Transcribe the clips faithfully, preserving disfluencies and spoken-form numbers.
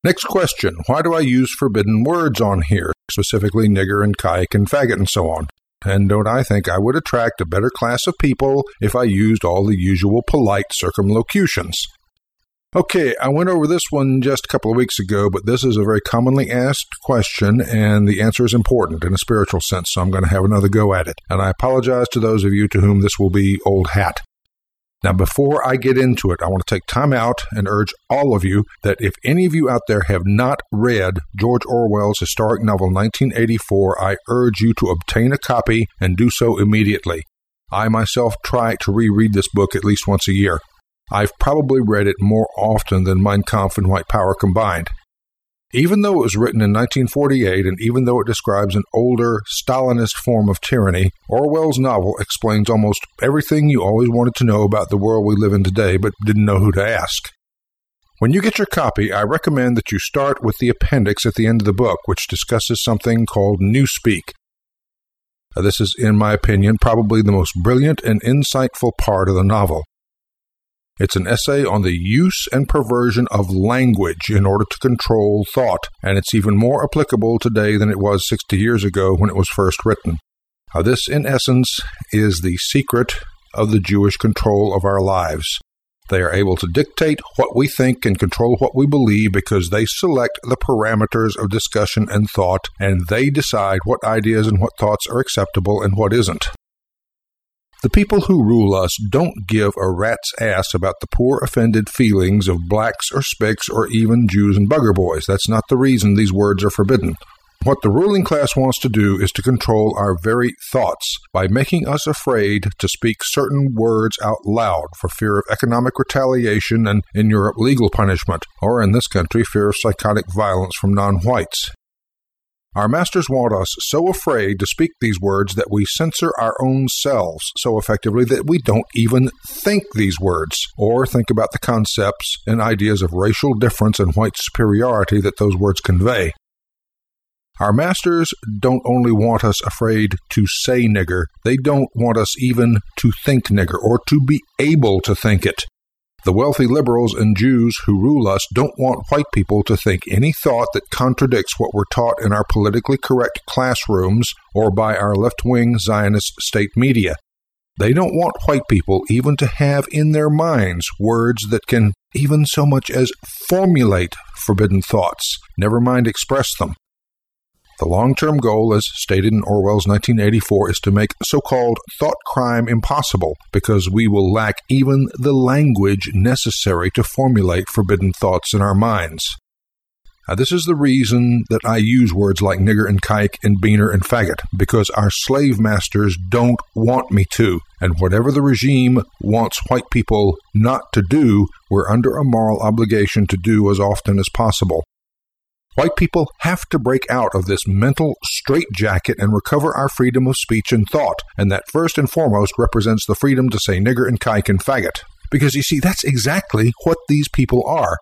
Next question, why do I use forbidden words on here, specifically nigger and kike and faggot and so on? And don't I think I would attract a better class of people if I used all the usual polite circumlocutions? Okay, I went over this one just a couple of weeks ago, but this is a very commonly asked question, and the answer is important in a spiritual sense, so I'm going to have another go at it. And I apologize to those of you to whom this will be old hat. Now, before I get into it, I want to take time out and urge all of you that if any of you out there have not read George Orwell's historic novel nineteen eighty-four, I urge you to obtain a copy and do so immediately. I myself try to reread this book at least once a year. I've probably read it more often than Mein Kampf and White Power combined. Even though it was written in nineteen forty-eight, and even though it describes an older, Stalinist form of tyranny, Orwell's novel explains almost everything you always wanted to know about the world we live in today, but didn't know who to ask. When you get your copy, I recommend that you start with the appendix at the end of the book, which discusses something called Newspeak. Now, this is, in my opinion, probably the most brilliant and insightful part of the novel. It's an essay on the use and perversion of language in order to control thought, and it's even more applicable today than it was sixty years ago when it was first written. Now, this, in essence, is the secret of the Jewish control of our lives. They are able to dictate what we think and control what we believe because they select the parameters of discussion and thought, and they decide what ideas and what thoughts are acceptable and what isn't. The people who rule us don't give a rat's ass about the poor offended feelings of blacks or spicks or even Jews and bugger boys. That's not the reason these words are forbidden. What the ruling class wants to do is to control our very thoughts by making us afraid to speak certain words out loud for fear of economic retaliation and, in Europe, legal punishment, or in this country, fear of psychotic violence from non-whites. Our masters want us so afraid to speak these words that we censor our own selves so effectively that we don't even think these words or think about the concepts and ideas of racial difference and white superiority that those words convey. Our masters don't only want us afraid to say nigger, they don't want us even to think nigger or to be able to think it. The wealthy liberals and Jews who rule us don't want white people to think any thought that contradicts what we're taught in our politically correct classrooms or by our left-wing Zionist state media. They don't want white people even to have in their minds words that can even so much as formulate forbidden thoughts, never mind express them. The long-term goal, as stated in Orwell's nineteen eighty-four, is to make so-called thought crime impossible because we will lack even the language necessary to formulate forbidden thoughts in our minds. Now, this is the reason that I use words like nigger and kike and beaner and faggot, because our slave masters don't want me to, and whatever the regime wants white people not to do, we're under a moral obligation to do as often as possible. White people have to break out of this mental straitjacket and recover our freedom of speech and thought, and that first and foremost represents the freedom to say nigger and kike and faggot. Because, you see, that's exactly what these people are.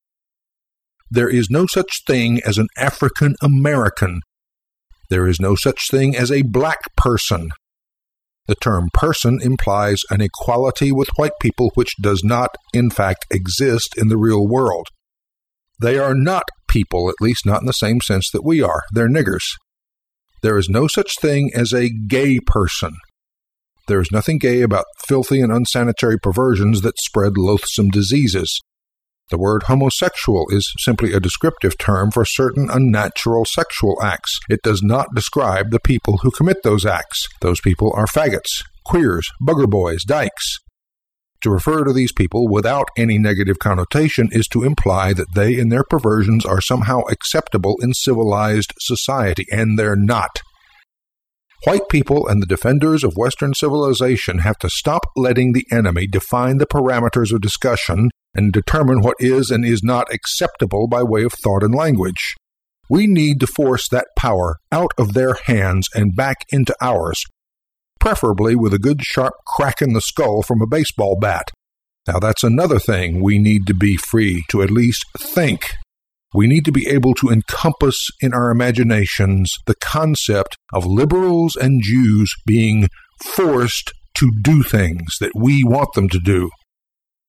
There is no such thing as an African American. There is no such thing as a black person. The term person implies an equality with white people which does not, in fact, exist in the real world. They are not people, at least not in the same sense that we are. They're niggers. There is no such thing as a gay person. There is nothing gay about filthy and unsanitary perversions that spread loathsome diseases. The word homosexual is simply a descriptive term for certain unnatural sexual acts. It does not describe the people who commit those acts. Those people are faggots, queers, bugger boys, dykes. To refer to these people without any negative connotation is to imply that they and their perversions are somehow acceptable in civilized society, and they're not. White people and the defenders of Western civilization have to stop letting the enemy define the parameters of discussion and determine what is and is not acceptable by way of thought and language. We need to force that power out of their hands and back into ours, preferably with a good sharp crack in the skull from a baseball bat. Now, that's another thing we need to be free to at least think. We need to be able to encompass in our imaginations the concept of liberals and Jews being forced to do things that we want them to do.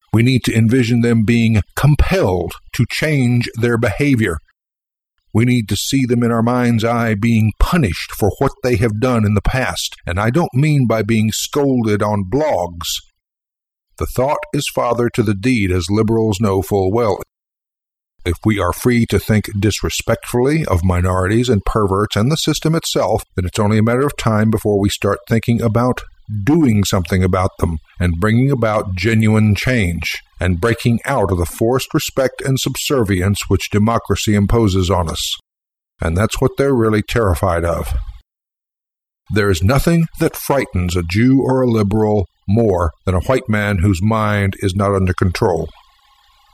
We need to envision them being compelled to change their behavior. We need to see them in our mind's eye being punished for what they have done in the past, and I don't mean by being scolded on blogs. The thought is father to the deed, as liberals know full well. If we are free to think disrespectfully of minorities and perverts and the system itself, then it's only a matter of time before we start thinking about doing something about them and bringing about genuine change and breaking out of the forced respect and subservience which democracy imposes on us. And that's what they're really terrified of. There is nothing that frightens a Jew or a liberal more than a white man whose mind is not under control.